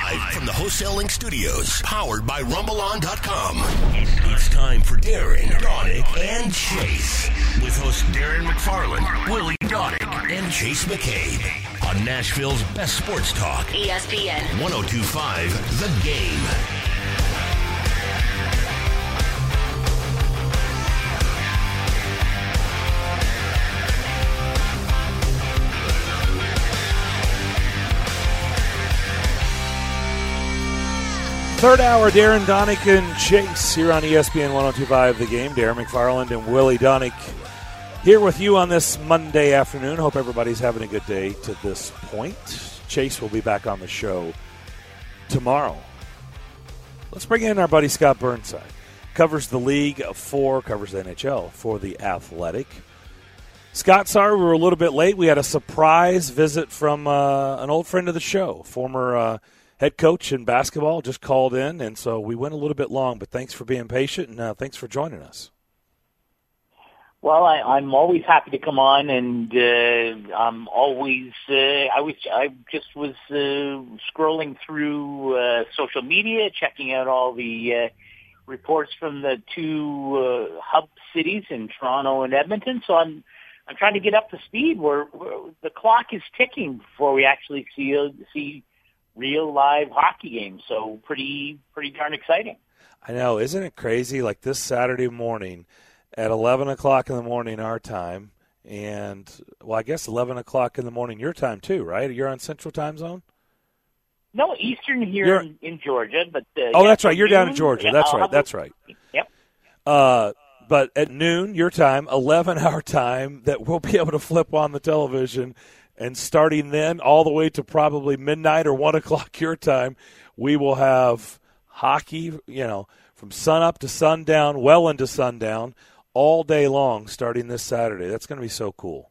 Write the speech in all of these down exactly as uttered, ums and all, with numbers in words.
Live from the Wholesale Link Studios, powered by Rumble On dot com. It's time for Darren, Donick, and Chase. With hosts Darren McFarland, Willie Donick, and Chase McCabe. On Nashville's best sports talk. E S P N. one oh two point five The Game. Third hour, Darren, Donick, and Chase here on E S P N one oh two point five The Game. Darren McFarland and Willie Donick here with you on this Monday afternoon. Hope everybody's having a good day to this point. Chase will be back on the show tomorrow. Let's bring in our buddy Scott Burnside. Covers the League of Four, covers the N H L for The Athletic. Scott, sorry we were a little bit late. We had a surprise visit from uh, an old friend of the show, former uh, head coach in basketball, just called in, and so we went a little bit long, but thanks for being patient, and uh, thanks for joining us. Well, I, I'm always happy to come on, and uh, I'm always, uh, I was, I just was uh, scrolling through uh, social media, checking out all the uh, reports from the two uh, hub cities in Toronto and Edmonton, so I'm I'm trying to get up to speed where, where the clock is ticking before we actually see see real live hockey games. So pretty pretty darn exciting. I know, isn't it crazy? Like this Saturday morning at eleven o'clock in the morning our time, and well, I guess eleven o'clock in the morning your time too, right? You're on Central Time Zone. No, Eastern here in, in Georgia, but uh, oh, yeah, that's right. You're noon, down in Georgia. That's I'll right. That's right. Yep. Uh, but at noon your time, eleven our time, that we'll be able to flip on the television. And starting then all the way to probably midnight or one o'clock your time, we will have hockey, you know, from sunup to sundown, well into sundown, all day long starting this Saturday. That's going to be so cool.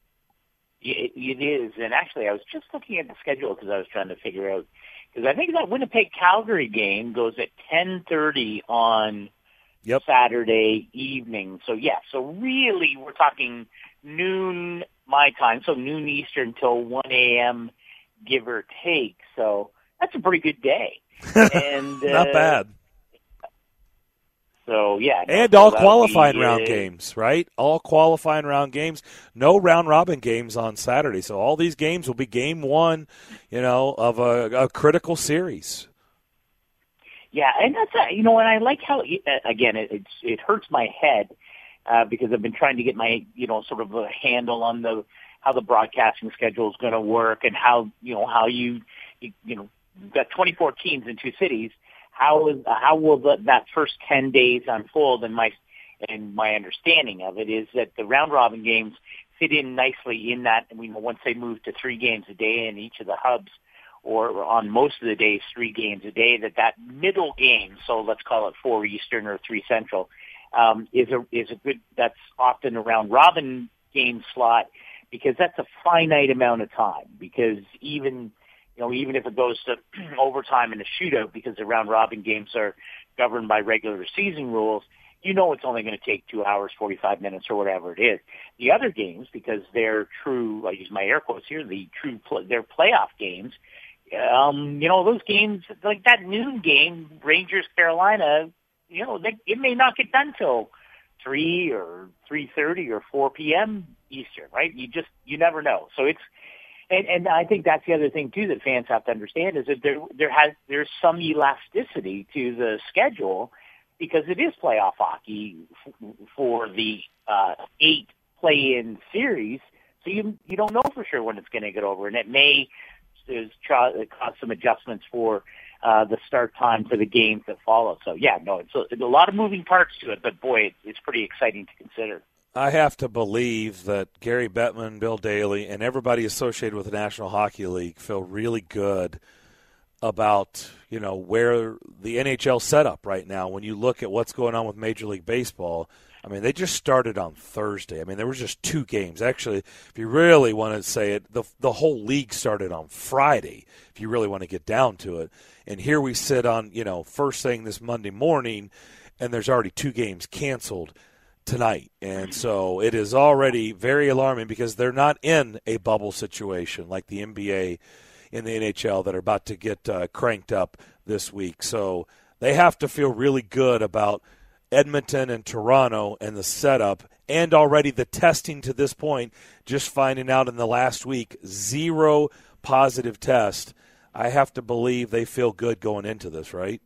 It, it is. And actually, I was just looking at the schedule because I was trying to figure out, because I think that Winnipeg-Calgary game goes at ten thirty on yep. Saturday evening. So, yeah, so really we're talking noon my time, so noon Eastern till one a.m., give or take. So that's a pretty good day. And Not uh, bad. So, yeah. And no, all so qualifying be, round uh, games, right? All qualifying round games. No round-robin games on Saturday. So all these games will be game one, you know, of a, a critical series. Yeah, and that's, a, you know, and I like how, again, it, it's, it hurts my head Uh, because I've been trying to get my, you know, sort of a handle on the how the broadcasting schedule is going to work and how, you know, how you, you, you know, you've got twenty-four teams in two cities. How is how will the, that first ten days unfold? And my and my understanding of it is that the round robin games fit in nicely in that, you know, once they move to three games a day in each of the hubs, or on most of the days three games a day, that that middle game, so let's call it four Eastern or three Central. Um, is a is a good that's often a round robin game slot because that's a finite amount of time. Because even you know even if it goes to overtime in a shootout, because the round robin games are governed by regular season rules, you know it's only going to take two hours, forty-five minutes, or whatever it is. The other games, because they're true, I use my air quotes here, the true pl- they're playoff games. Um, you know those games like that noon game, Rangers Carolina. You know, they, it may not get done till three or three thirty or four p.m. Eastern, right? You just you never know. So it's and, and I think that's the other thing too that fans have to understand is that there there has there's some elasticity to the schedule because it is playoff hockey f- for the uh, eight play-in series. So you you don't know for sure when it's going to get over, and it may try, cause some adjustments for. Uh, the start time for the games that follow. So, yeah, no, it's a, it's a lot of moving parts to it, but, boy, it, it's pretty exciting to consider. I have to believe that Gary Bettman, Bill Daly, and everybody associated with the National Hockey League feel really good about, you know, where the N H L set up right now. When you look at what's going on with Major League Baseball, I mean, they just started on Thursday. I mean, there was just two games. Actually, if you really want to say it, the the whole league started on Friday, if you really want to get down to it. And here we sit on, you know, first thing this Monday morning, and there's already two games canceled tonight. And so it is already very alarming because they're not in a bubble situation like the N B A in the N H L that are about to get uh, cranked up this week. So they have to feel really good about Edmonton and Toronto and the setup, and already the testing to this point, just finding out in the last week, zero positive test. I have to believe they feel good going into this, right?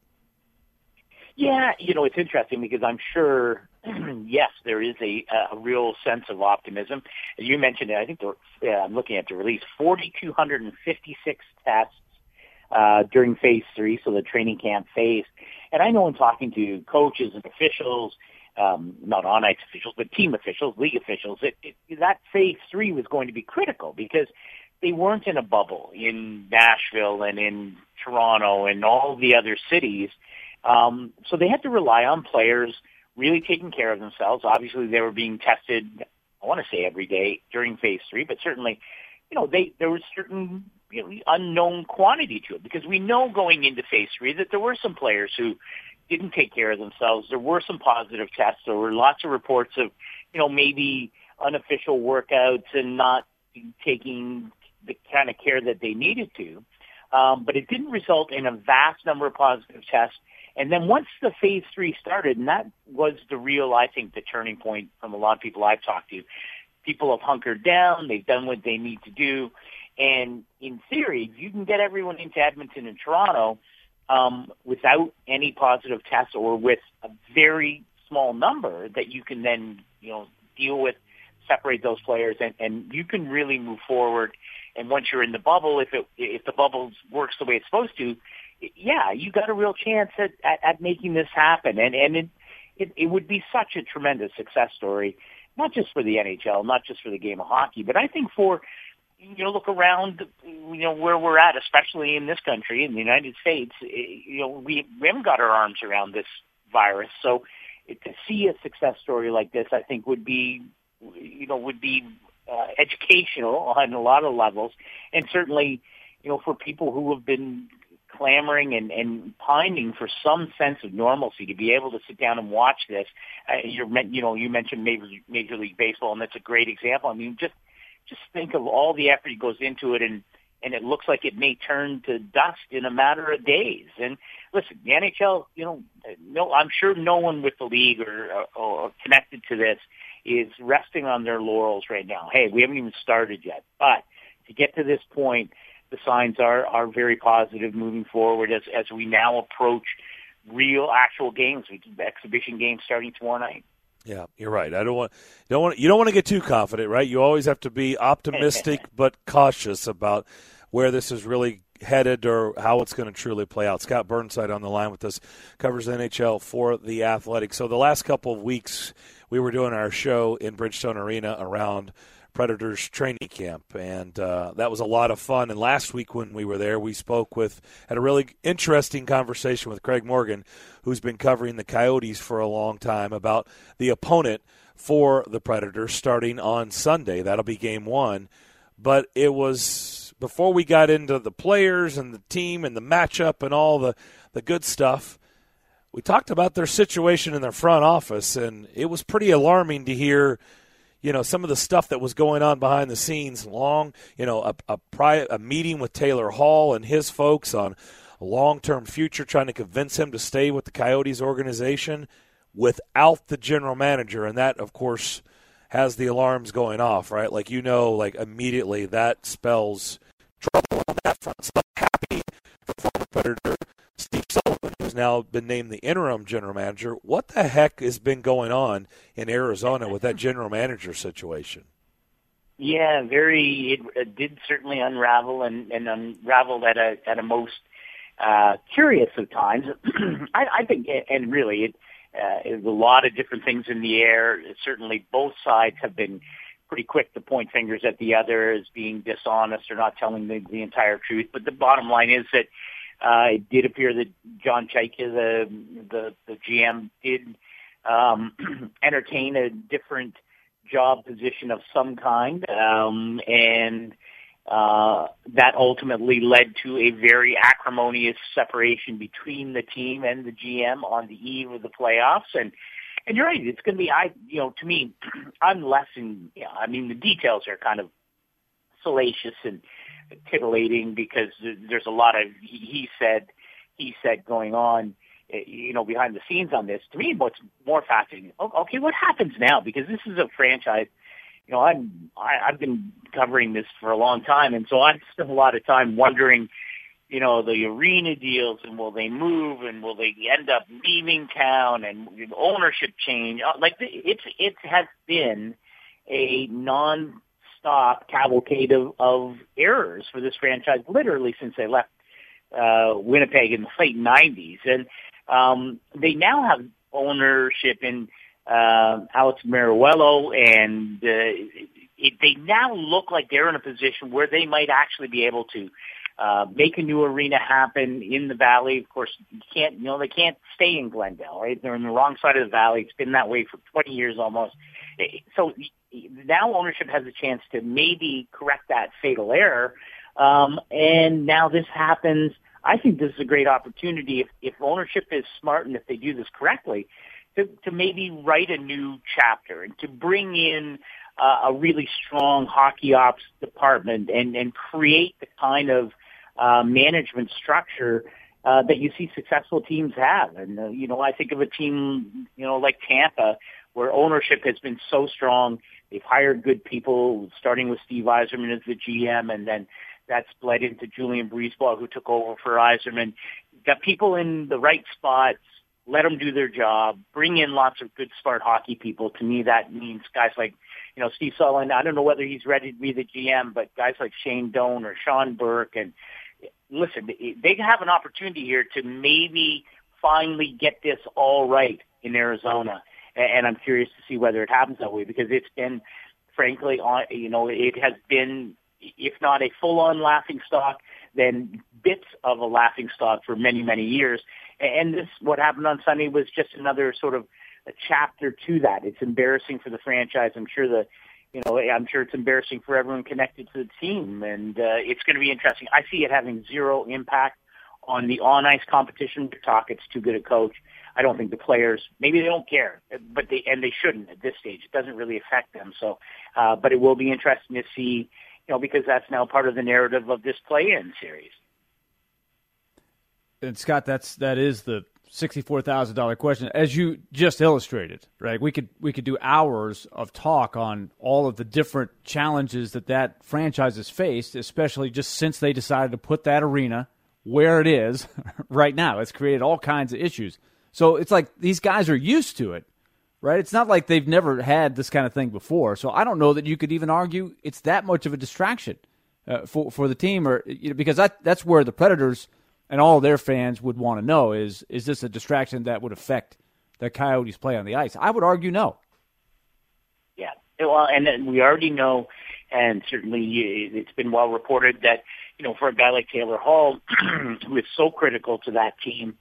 Yeah, you know, it's interesting because I'm sure, yes, there is a, a real sense of optimism. You mentioned it. I think the, uh, I'm looking at the release, four thousand two hundred fifty-six tests uh, during phase three, so the training camp phase. And I know in talking to coaches and officials, um, not on-ice officials, but team officials, league officials, it, it, that phase three was going to be critical because they weren't in a bubble in Nashville and in Toronto and all the other cities. Um, so they had to rely on players really taking care of themselves. Obviously, they were being tested, I want to say every day during phase three, but certainly, you know, they, there was certain, you know, unknown quantity to it because we know going into phase three that there were some players who didn't take care of themselves. There were some positive tests. There were lots of reports of, you know, maybe unofficial workouts and not taking the kind of care that they needed to. Um, but it didn't result in a vast number of positive tests. And then once the phase three started, and that was the real, I think, the turning point from a lot of people I've talked to, people have hunkered down, they've done what they need to do. And in theory, you can get everyone into Edmonton and Toronto um, without any positive tests or with a very small number that you can then, you know, deal with, separate those players, and, and you can really move forward. And once you're in the bubble, if it if the bubble works the way it's supposed to, yeah, you got a real chance at, at, at making this happen. And, and it, it, it would be such a tremendous success story, not just for the N H L, not just for the game of hockey, but I think for, you know, look around, you know, where we're at, especially in this country, in the United States, you know, we, we haven't got our arms around this virus. So to see a success story like this, I think would be, you know, would be uh, educational on a lot of levels. And certainly, you know, for people who have been clamoring and, and pining for some sense of normalcy, to be able to sit down and watch this. Uh, you're, you know, you mentioned Major, Major League Baseball, and that's a great example. I mean, just just think of all the effort that goes into it, and and it looks like it may turn to dust in a matter of days. And listen, the N H L, you know, no, I'm sure no one with the league or, or, or connected to this is resting on their laurels right now. Hey, we haven't even started yet, but to get to this point, the signs are, are very positive moving forward as, as we now approach real actual games, exhibition games starting tomorrow night. Yeah, you're right. I don't want don't want you don't want to get too confident, right? You always have to be optimistic but cautious about where this is really headed or how it's going to truly play out. Scott Burnside on the line with us, covers the N H L for The Athletic. So the last couple of weeks we were doing our show in Bridgestone Arena around Predators training camp, and uh, that was a lot of fun. And last week when we were there, we spoke with, had a really interesting conversation with Craig Morgan, who's been covering the Coyotes for a long time, about the opponent for the Predators starting on Sunday. That'll be game one. But it was, before we got into the players and the team and the matchup and all the, the good stuff, we talked about their situation in their front office, and it was pretty alarming to hear, you know, some of the stuff that was going on behind the scenes. Long, you know, a a, pri- a meeting with Taylor Hall and his folks on a long-term future, trying to convince him to stay with the Coyotes organization without the general manager. And that, of course, has the alarms going off, right? Like, you know, like immediately that spells trouble on that front. So I'm happy for former Predator Steve Sullivan, who's now been named the interim general manager. What the heck has been going on in Arizona with that general manager situation? Yeah, very. It, it did certainly unravel and, and unraveled at a at a most uh, curious of times. I, I think, and really, it uh, is a lot of different things in the air. Certainly, both sides have been pretty quick to point fingers at the other as being dishonest or not telling the, the entire truth. But the bottom line is that Uh, it did appear that John Chaika, the, the the G M, did um, entertain a different job position of some kind, um, and uh, that ultimately led to a very acrimonious separation between the team and the G M on the eve of the playoffs. And and you're right, it's going to be, I you know, to me, I'm less in. You know, I mean, the details are kind of salacious and titillating because there's a lot of he said, he said going on, you know, behind the scenes on this. To me, what's more fascinating, okay, what happens now? Because this is a franchise, you know, I'm, I, I've been covering this for a long time, and so I've spent a lot of time wondering, you know, the arena deals, and will they move, and will they end up leaving town, and ownership change. Like, it's, it has been a non-stop cavalcade of, of errors for this franchise, literally since they left uh, Winnipeg in the late nineties. And um, they now have ownership in uh, Alex Meruelo, and uh, it, they now look like they're in a position where they might actually be able to uh, make a new arena happen in the Valley. Of course, you can't, you know, they can't stay in Glendale, right? They're on the wrong side of the Valley. It's been that way for twenty years almost. So now ownership has a chance to maybe correct that fatal error. Um, and now this happens. I think this is a great opportunity if, if ownership is smart and if they do this correctly, to, to maybe write a new chapter and to bring in uh, a really strong hockey ops department and, and create the kind of uh, management structure uh, that you see successful teams have. And, uh, you know, I think of a team, you know, like Tampa, where ownership has been so strong. They've hired good people, starting with Steve Yzerman as the G M, and then that's bled into Julian Breezeball, who took over for Yzerman. Got people in the right spots, let them do their job, bring in lots of good, smart hockey people. To me, that means guys like, you know, Steve Sullivan. I don't know whether he's ready to be the G M, but guys like Shane Doan or Sean Burke. And listen, they have an opportunity here to maybe finally get this all right in Arizona. And I'm curious to see whether it happens that way, because it's been, frankly, on, you know, it has been, if not a full-on laughingstock, then bits of a laughingstock for many, many years. And this, what happened on Sunday, was just another sort of a chapter to that. It's embarrassing for the franchise. I'm sure the, you know, I'm sure it's embarrassing for everyone connected to the team, and uh, it's going to be interesting. I see it having zero impact on the on-ice competition. Talk, it's too good a coach. I don't think the players, maybe they don't care, but they, and they shouldn't at this stage. It doesn't really affect them. So, uh, but it will be interesting to see, you know, because that's now part of the narrative of this play-in series. And Scott, that's, that is the sixty-four thousand dollars question, as you just illustrated, right? We could, we could do hours of talk on all of the different challenges that that franchise has faced, especially just since they decided to put that arena where it is right now. It's created all kinds of issues. So it's like these guys are used to it, right? It's not like they've never had this kind of thing before. So I don't know that you could even argue it's that much of a distraction uh, for for the team, or you know, because that that's where the Predators and all their fans would want to know is is this a distraction that would affect the Coyotes' play on the ice? I would argue no. Yeah, well, and then we already know, and certainly it's been well reported that, you know, for a guy like Taylor Hall, who is so critical to that team.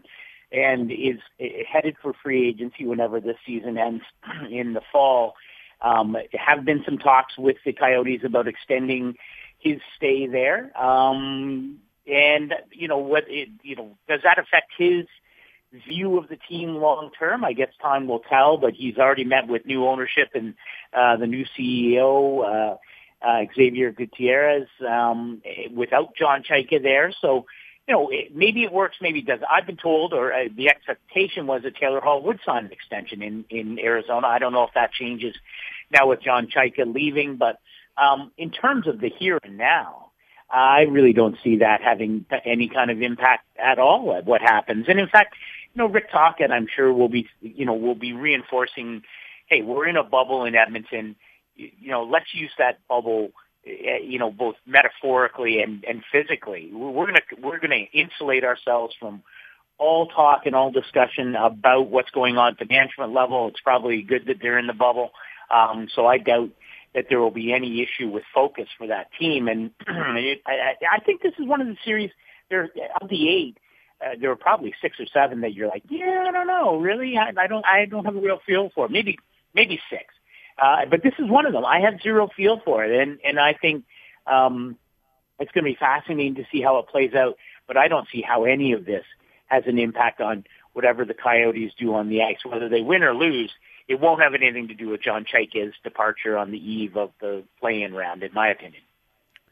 And is headed for free agency whenever this season ends in the fall. Um, there have been some talks with the Coyotes about extending his stay there. Um, and, you know, what it, you know, does that affect his view of the team long term? I guess time will tell, but he's already met with new ownership and uh, the new C E O, uh, uh, Xavier Gutierrez, um, without John Chayka there. So, you know, maybe it works, maybe it doesn't. I've been told, or uh, the expectation was that Taylor Hall would sign an extension in, in Arizona. I don't know if that changes now with John Chayka leaving, but um, in terms of the here and now, I really don't see that having any kind of impact at all at what happens. And in fact, you know, Rick Tocchet, I'm sure will be, you know, will be reinforcing, hey, we're in a bubble in Edmonton. You know, let's use that bubble, you know, both metaphorically and, and physically. We're going to, we're going to insulate ourselves from all talk and all discussion about what's going on at the management level. It's probably good that they're in the bubble. Um, so I doubt that there will be any issue with focus for that team. And I, I think this is one of the series, there, of the eight, uh, there were probably six or seven that you're like, yeah, I don't know, really? I, I don't, I don't have a real feel for it. Maybe, maybe six. Uh, but this is one of them. I have zero feel for it, and, and I think um, it's going to be fascinating to see how it plays out, but I don't see how any of this has an impact on whatever the Coyotes do on the ice. Whether they win or lose, it won't have anything to do with John Chayka's departure on the eve of the play-in round, in my opinion.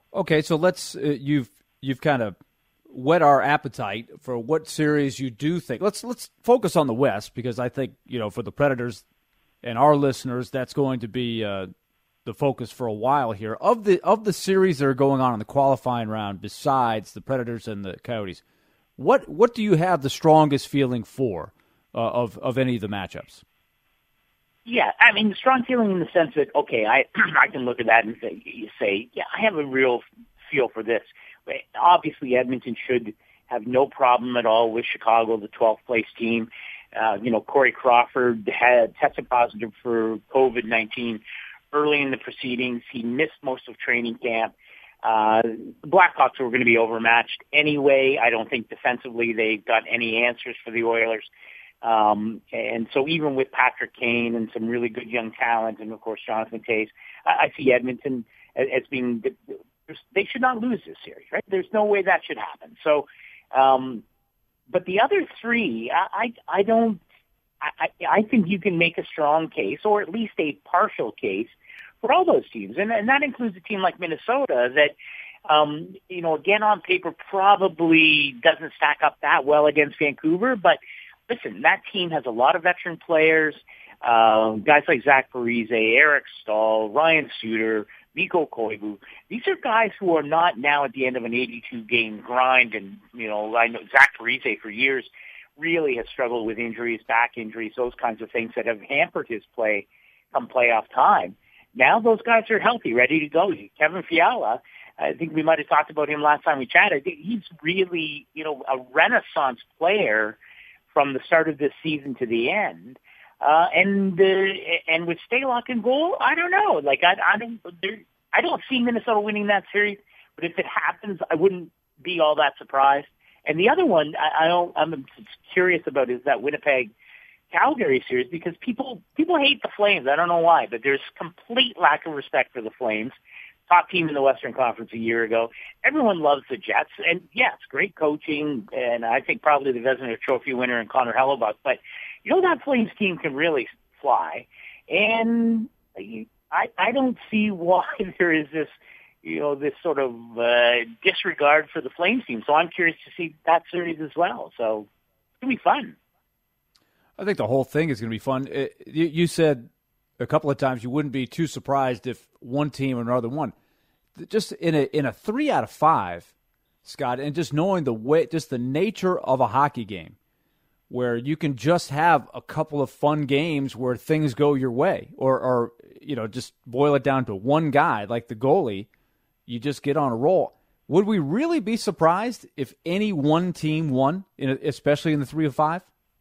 Okay, so let's uh, you've you've kind of whet our appetite for what series you do think. Let's let's focus on the West, because I think, you know, for the Predators and our listeners, that's going to be uh, the focus for a while here. Of the of the series that are going on in the qualifying round, besides the Predators and the Coyotes, what what do you have the strongest feeling for uh, of of any of the matchups? Yeah, I mean, strong feeling in the sense that, okay, I I can look at that and say, you say, yeah, I have a real feel for this. Obviously, Edmonton should have no problem at all with Chicago, the twelfth place team. Uh, you know, Corey Crawford had tested positive for COVID nineteen early in the proceedings. He missed most of training camp. Uh, the Blackhawks were going to be overmatched anyway. I don't think defensively they've got any answers for the Oilers. Um, and so even with Patrick Kane and some really good young talent, and of course Jonathan Toews, I, I see Edmonton as, as being, they should not lose this series, right? There's no way that should happen. So, um, but the other three, I, I, I don't, I, I think you can make a strong case, or at least a partial case, for all those teams. And, and that includes a team like Minnesota that, um, you know, again, on paper probably doesn't stack up that well against Vancouver, but listen, that team has a lot of veteran players, uh, guys like Zach Parise, Eric Stahl, Ryan Suter, Mikko Koivu. These are guys who are not now at the end of an eighty-two game grind. And, you know, I know Zach Parise for years really has struggled with injuries, back injuries, those kinds of things that have hampered his play come playoff time. Now those guys are healthy, ready to go. Kevin Fiala, I think we might have talked about him last time we chatted. He's really, you know, a renaissance player from the start of this season to the end. Uh, and, uh, and with Stalock in goal, I don't know. Like, I, I don't, there, I don't see Minnesota winning that series, but if it happens, I wouldn't be all that surprised. And the other one I, I don't, I'm curious about is that Winnipeg Calgary series, because people, people hate the Flames. I don't know why, but there's complete lack of respect for the Flames. Top team in the Western Conference a year ago. Everyone loves the Jets, and yeah, it's great coaching, and I think probably the Vezina Trophy winner in Connor Hellebuck. But you know, that Flames team can really fly, and I I don't see why there is this, you know, this sort of uh, disregard for the Flames team. So I'm curious to see that series as well. So it's gonna be fun. I think the whole thing is gonna be fun. It, you, you said a couple of times you wouldn't be too surprised if one team or another won. Just in a in a three out of five, Scott, and just knowing the way, just the nature of a hockey game, where you can just have a couple of fun games where things go your way, or or you know, just boil it down to one guy like the goalie, you just get on a roll. Would we really be surprised if any one team won, in a, especially in the three of five?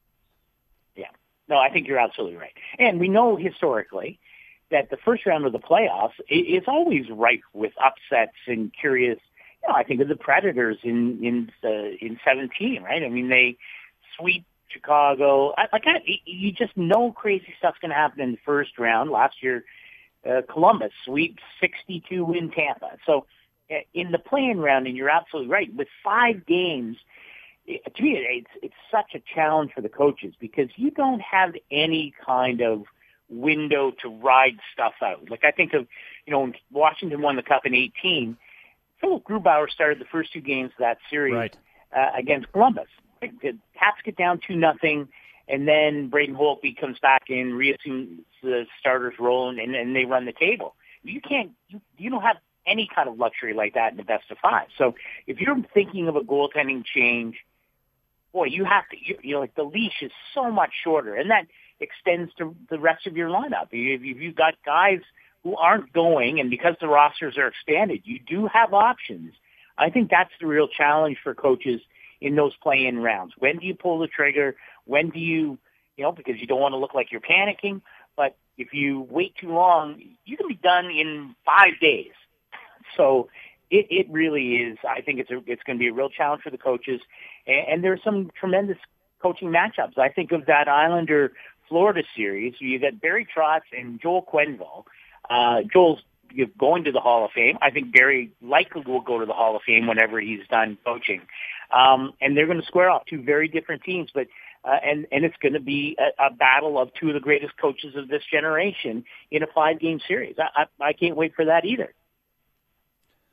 No, I think you're absolutely right. And we know historically that the first round of the playoffs is always rife with upsets and curious. You know, I think of the Predators in in uh, in seventeen, right? I mean, they sweep Chicago. I, like I, you just know crazy stuff's going to happen in the first round. Last year, uh, Columbus sweeps sixty-two in Tampa. So uh, in the play-in round, and you're absolutely right, with five games. To me, it's, it's such a challenge for the coaches because you don't have any kind of window to ride stuff out. Like I think of, you know, when Washington won the Cup in eighteen, Philip Grubauer started the first two games of that series right. uh, against Columbus. The Caps get down two nothing, and then Braden Holtby comes back in, reassumes the starter's role, and, and they run the table. You can't, you, you don't have any kind of luxury like that in the best of five. So if you're thinking of a goaltending change, boy, you have to, you, you know, like the leash is so much shorter, and that extends to the rest of your lineup. If you've got guys who aren't going, and because the rosters are expanded, you do have options. I think that's the real challenge for coaches in those play-in rounds. When do you pull the trigger? When do you, you know, because you don't want to look like you're panicking, but if you wait too long, you can be done in five days. So it, it really is. I think it's a, it's going to be a real challenge for the coaches. And, and there are some tremendous coaching matchups. I think of that Islander-Florida series. You got Barry Trotz and Joel Quenneville. Uh, Joel's going to the Hall of Fame. I think Barry likely will go to the Hall of Fame whenever he's done coaching. Um, and they're going to square off two very different teams, but uh, and and it's going to be a, a battle of two of the greatest coaches of this generation in a five-game series. I, I, I can't wait for that either.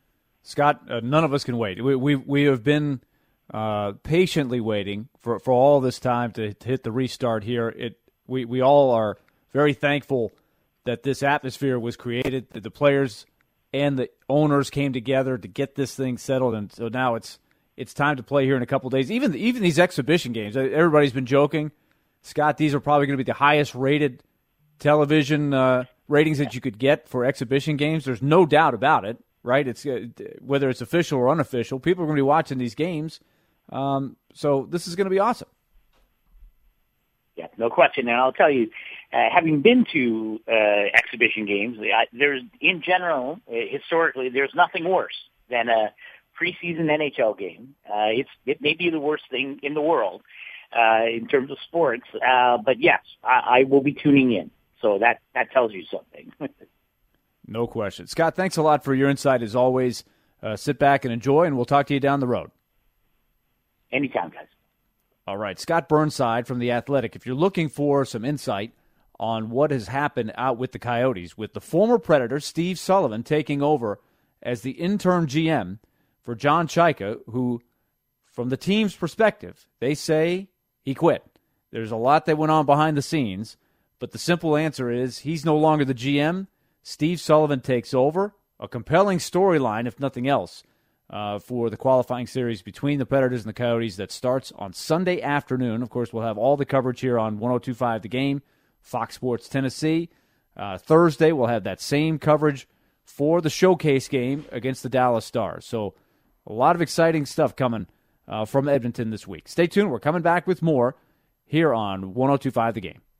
Scott, uh, none of us can wait. We we, we have been uh, patiently waiting for, for all this time to, to hit the restart here. It we, we all are very thankful that this atmosphere was created, that the players and the owners came together to get this thing settled, and so now it's it's time to play here in a couple of days. Even even these exhibition games, everybody's been joking, Scott, these are probably going to be the highest rated television uh, ratings that you could get for exhibition games. There's no doubt about it, right? It's uh, whether it's official or unofficial, people are going to be watching these games. Um, so this is going to be awesome. Yeah, no question. And I'll tell you, uh, having been to uh, exhibition games, I, there's in general, uh, historically, there's nothing worse than a preseason N H L game. Uh, it's it may be the worst thing in the world uh, in terms of sports, uh, but yes, I, I will be tuning in. So that that tells you something. No question. Scott, thanks a lot for your insight as always. Uh, sit back and enjoy, and we'll talk to you down the road. Anytime, guys. All right, Scott Burnside from The Athletic. If you're looking for some insight on what has happened out with the Coyotes, with the former Predator, Steve Sullivan, taking over as the interim G M for John Chayka, who, from the team's perspective, they say he quit. There's a lot that went on behind the scenes, but the simple answer is he's no longer the G M. Steve Sullivan takes over. A compelling storyline, if nothing else, Uh, for the qualifying series between the Predators and the Coyotes that starts on Sunday afternoon. Of course, we'll have all the coverage here on one oh two point five The Game, Fox Sports Tennessee. Uh, Thursday, we'll have that same coverage for the showcase game against the Dallas Stars. So a lot of exciting stuff coming uh, from Edmonton this week. Stay tuned. We're coming back with more here on one oh two point five The Game.